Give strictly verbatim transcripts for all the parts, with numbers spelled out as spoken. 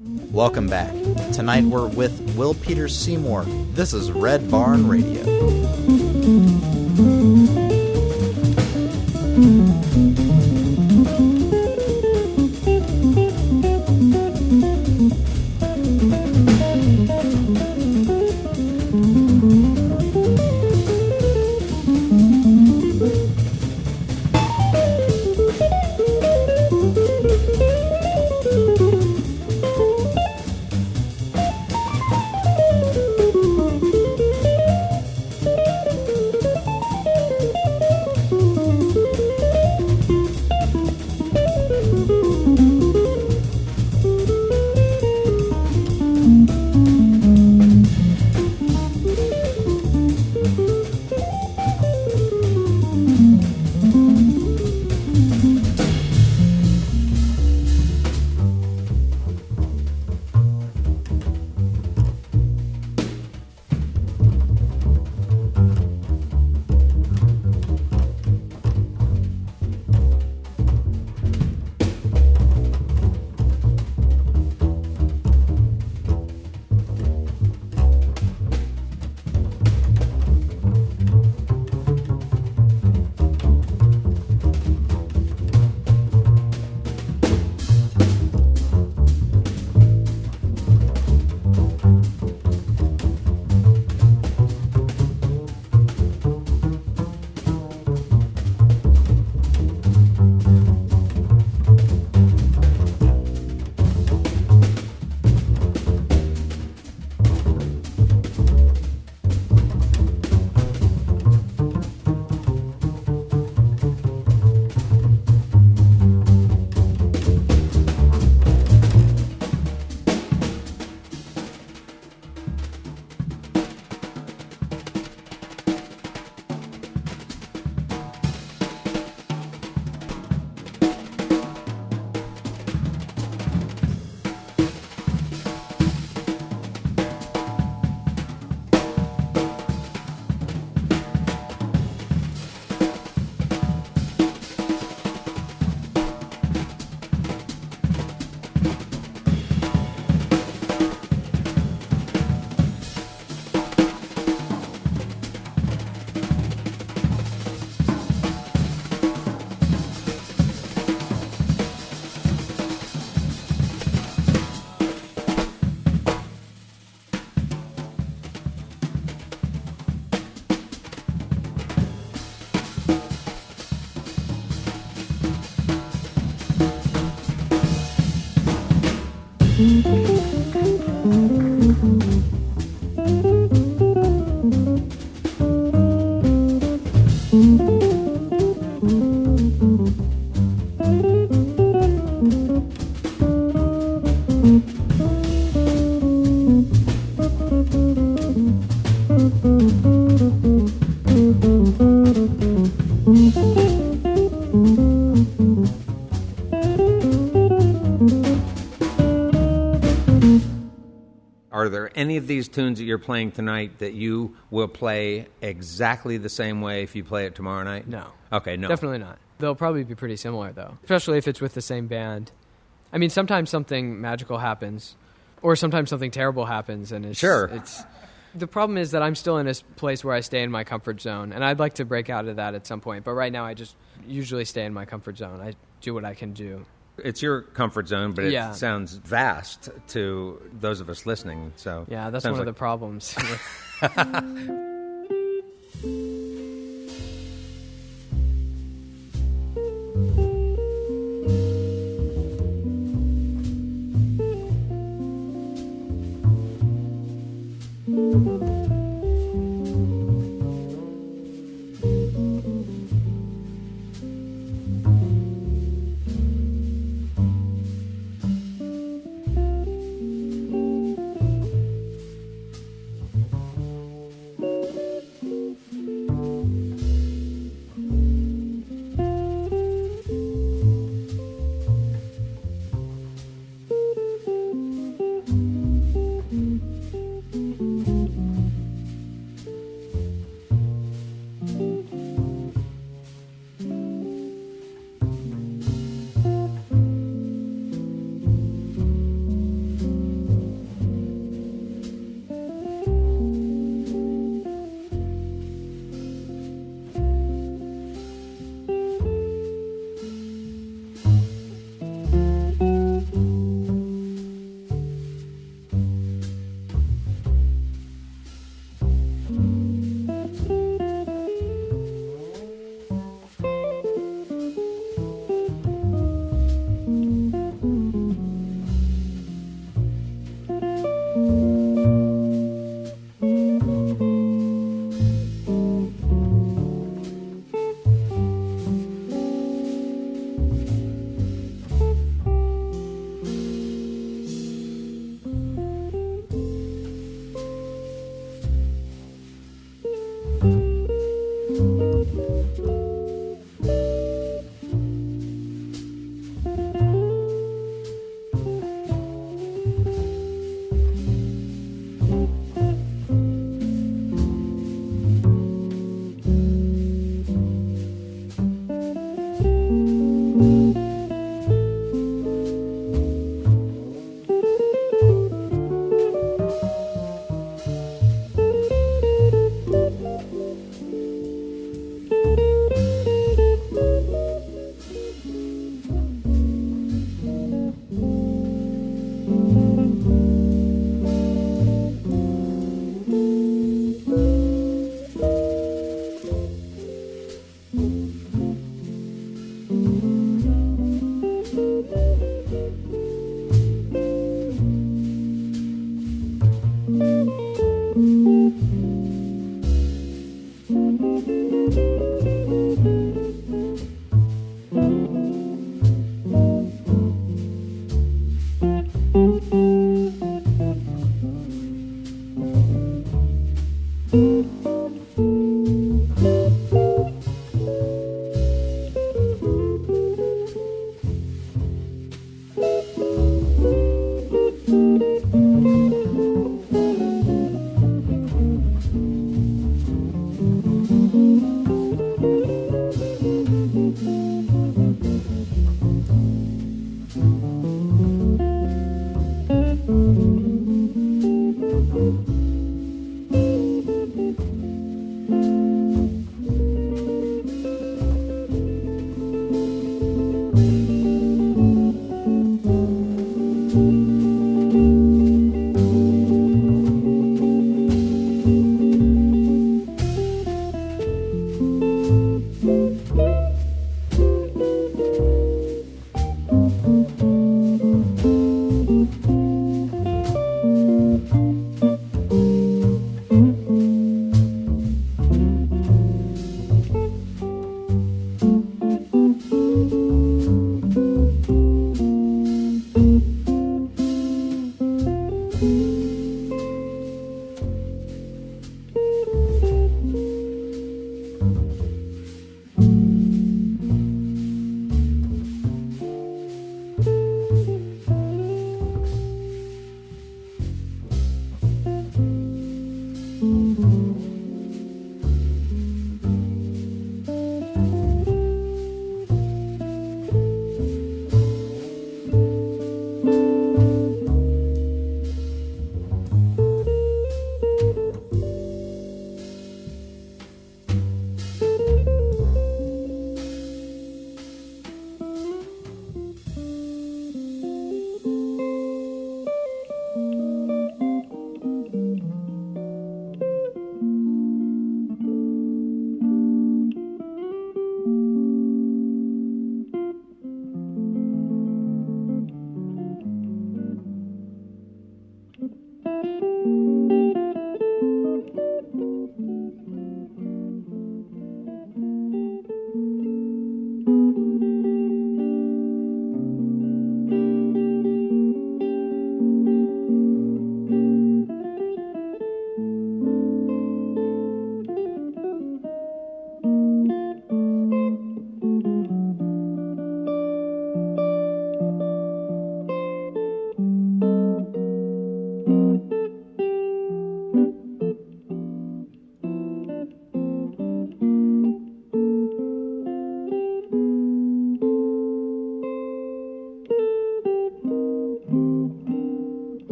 Welcome back. Tonight we're with Will Peter Seymour. This is Red Barn Radio. Are there any of these tunes that you're playing tonight that you will play exactly the same way if you play it tomorrow night? No. Okay, no. Definitely not. They'll probably be pretty similar, though, especially if it's with the same band. I mean, sometimes something magical happens, or sometimes something terrible happens, and it's... Sure. It's, the problem is that I'm still in a place where I stay in my comfort zone, and I'd like to break out of that at some point, but right now I just usually stay in my comfort zone. I do what I can do. It's your comfort zone, but it Yeah. sounds vast to those of us listening. So Yeah, that's sounds one like- of the problems.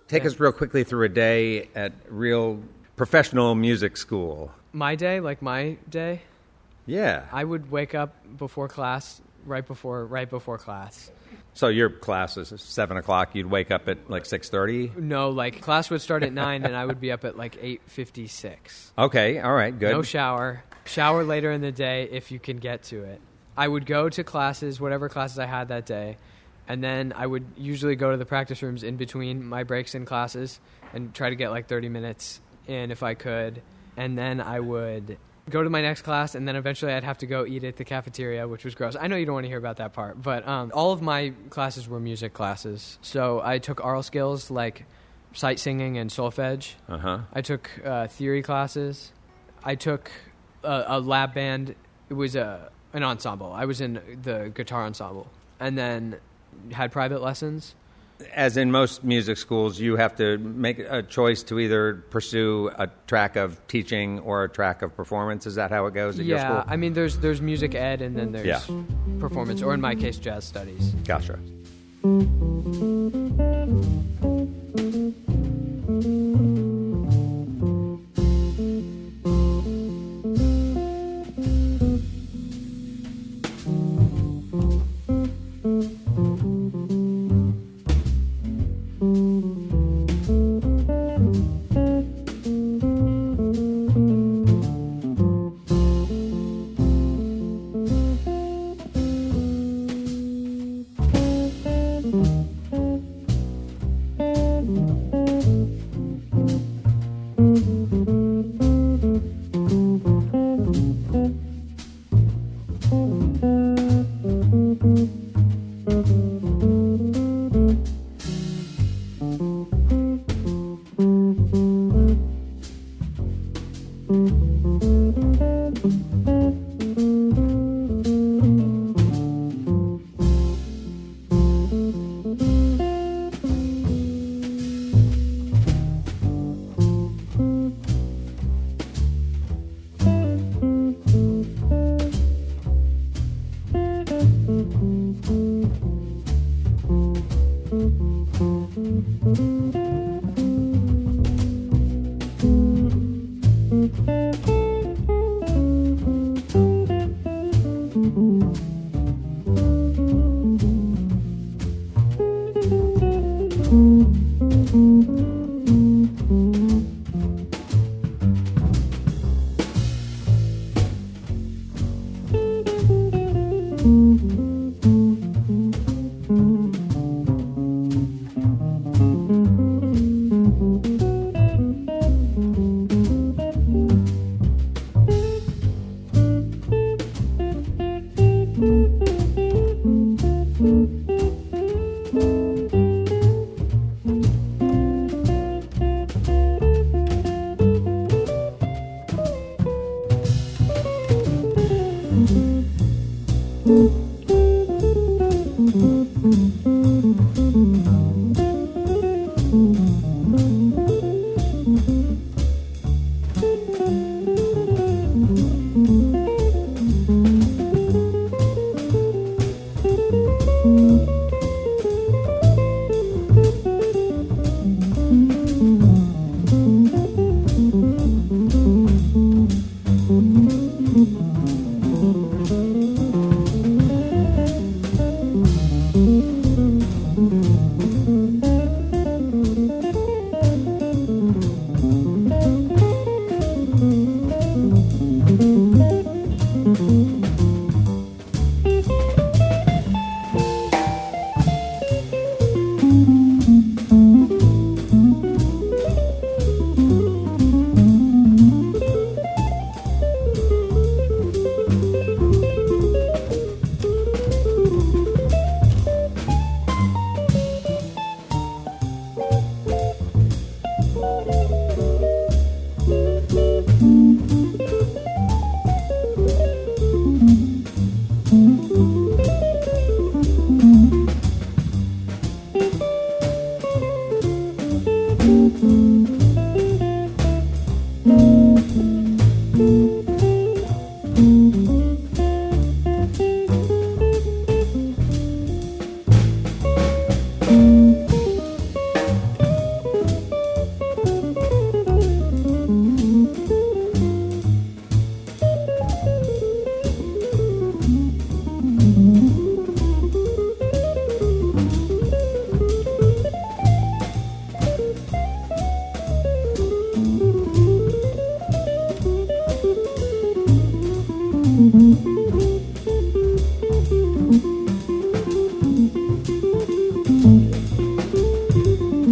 Take Yeah. us real quickly through a day at real professional music school. My day, like my day, Yeah. I would wake up before class, right before right before class. So your class is seven o'clock. You'd wake up at like six thirty. No, like class would start at nine, and I would be up at like eight fifty six. Okay. All right. Good. No shower. Shower later in the day if you can get to it. I would go to classes, whatever classes I had that day, and then I would usually go to the practice rooms in between my breaks in classes and try to get like thirty minutes in if I could. And then I would go to my next class, and then eventually I'd have to go eat at the cafeteria, which was gross. I know you don't want to hear about that part, but um, all of my classes were music classes. So I took aural skills like sight singing and solfege. Uh huh. I took uh, theory classes. I took a, a lab band. It was a an ensemble. I was in the guitar ensemble, and then had private lessons. As in most music schools, you have to make a choice to either pursue a track of teaching or a track of performance. Is that how it goes at your Yeah, school? I mean, there's there's music ed, and then there's Yeah. performance, or in my case, jazz studies. Gotcha.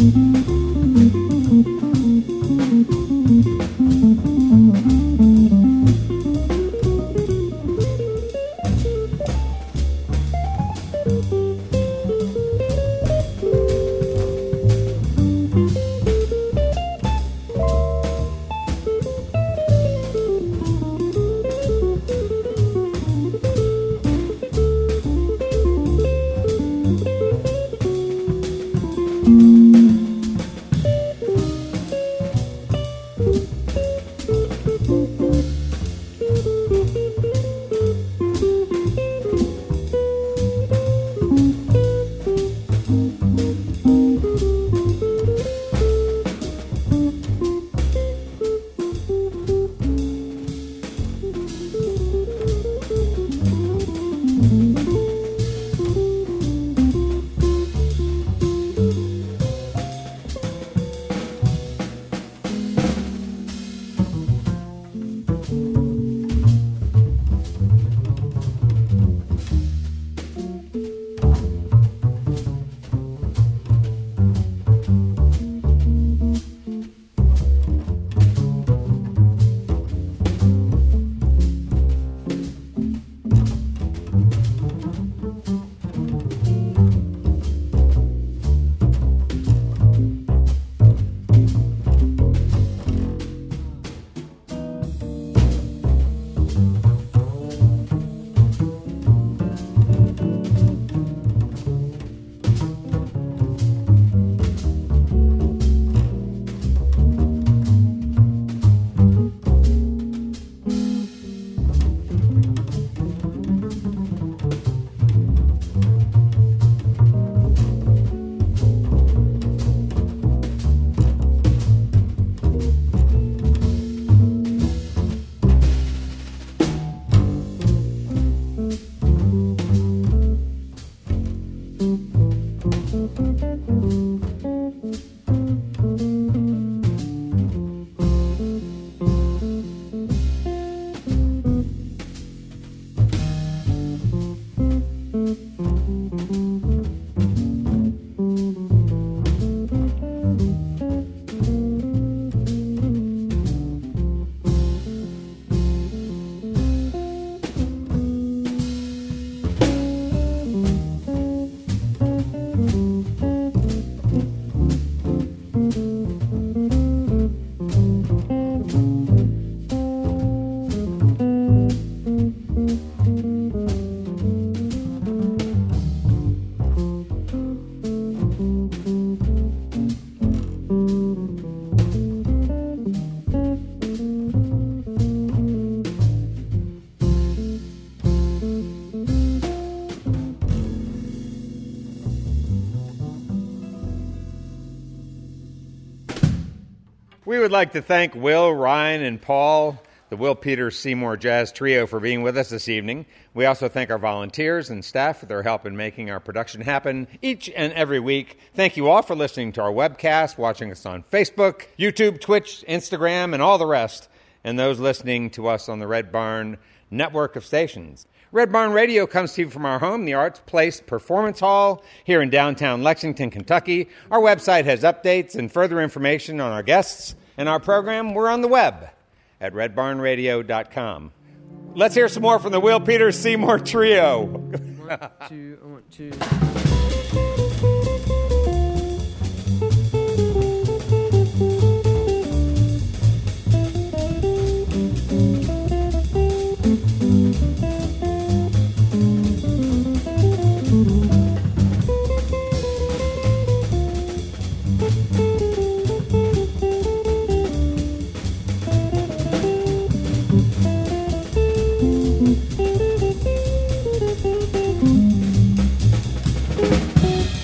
We would like to thank Will, Ryan, and Paul, the Will Peters Seymour Jazz Trio, for being with us this evening. We also thank our volunteers and staff for their help in making our production happen each and every week. Thank you all for listening to our webcast, watching us on Facebook, YouTube, Twitch, Instagram, and all the rest, and those listening to us on the Red Barn network of stations. Red Barn Radio comes to you from our home, the Arts Place Performance Hall, here in downtown Lexington, Kentucky. Our website has updates and further information on our guests and our program. We're on the web at red barn radio dot com. Let's hear some more from the Will Peters Seymour Trio. One, two, one, two. Thank you.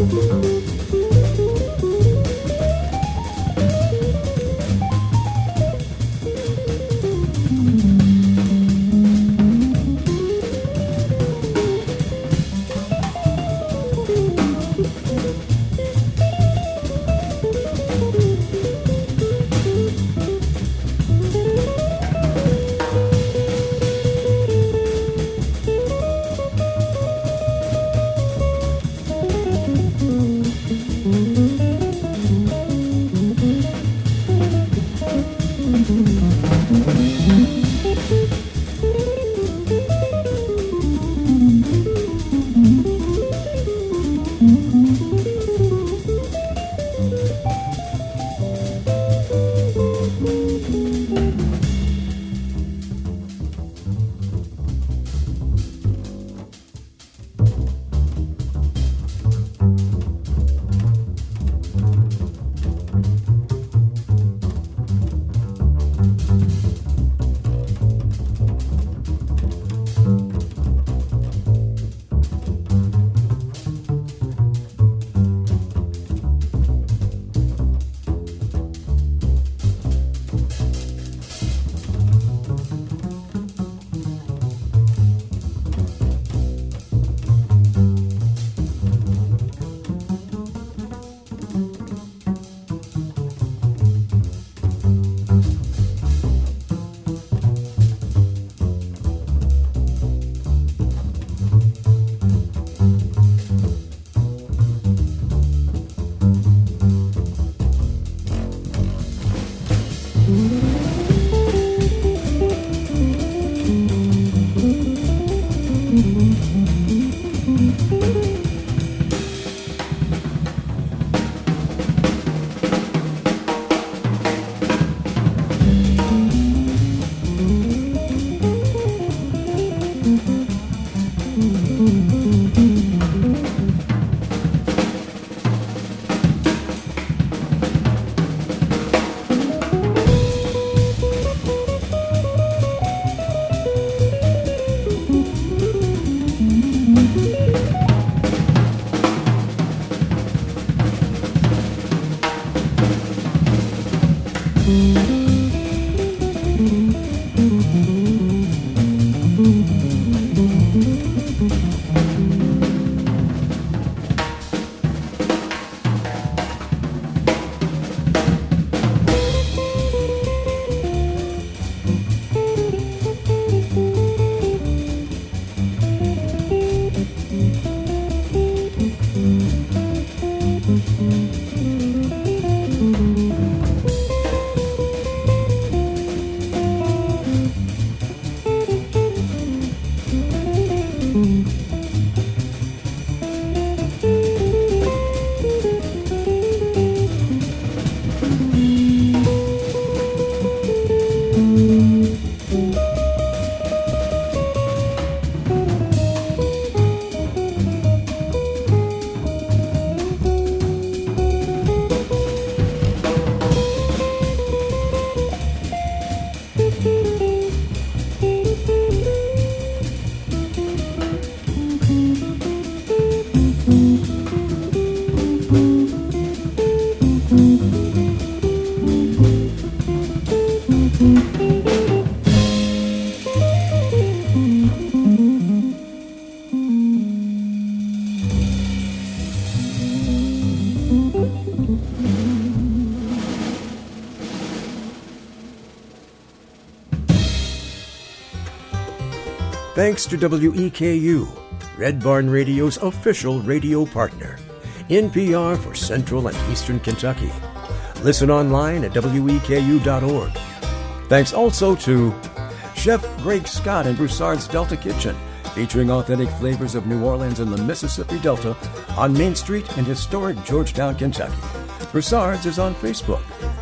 Thanks to W E K U, Red Barn Radio's official radio partner. N P R for Central and Eastern Kentucky. Listen online at W E K U dot org. Thanks also to Chef Greg Scott and Broussard's Delta Kitchen, featuring authentic flavors of New Orleans and the Mississippi Delta on Main Street in historic Georgetown, Kentucky. Broussard's is on Facebook.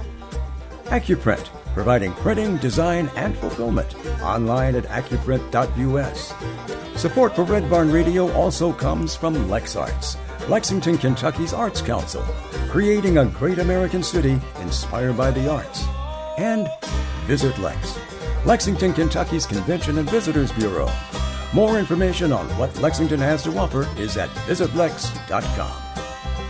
AccuPrint, providing printing, design, and fulfillment. Online at accuprint dot U S. Support for Red Barn Radio also comes from LexArts, Lexington, Kentucky's Arts Council, creating a great American city inspired by the arts. And Visit Lex, Lexington, Kentucky's Convention and Visitors Bureau. More information on what Lexington has to offer is at visit lex dot com.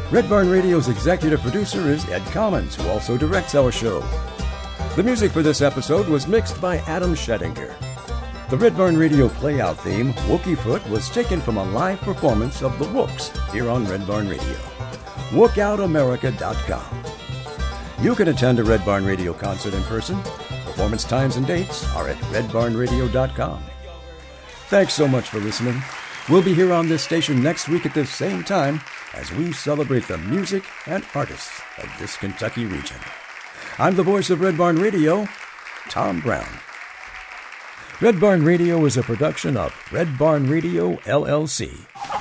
Red Barn Radio's executive producer is Ed Commons, who also directs our show. The music for this episode was mixed by Adam Schettinger. The Red Barn Radio playout theme, Wookie Foot, was taken from a live performance of the Wooks here on Red Barn Radio. wook out america dot com. You can attend a Red Barn Radio concert in person. Performance times and dates are at red barn radio dot com. Thanks so much for listening. We'll be here on this station next week at the same time as we celebrate the music and artists of this Kentucky region. I'm the voice of Red Barn Radio, Tom Brown. Red Barn Radio is a production of Red Barn Radio, L L C.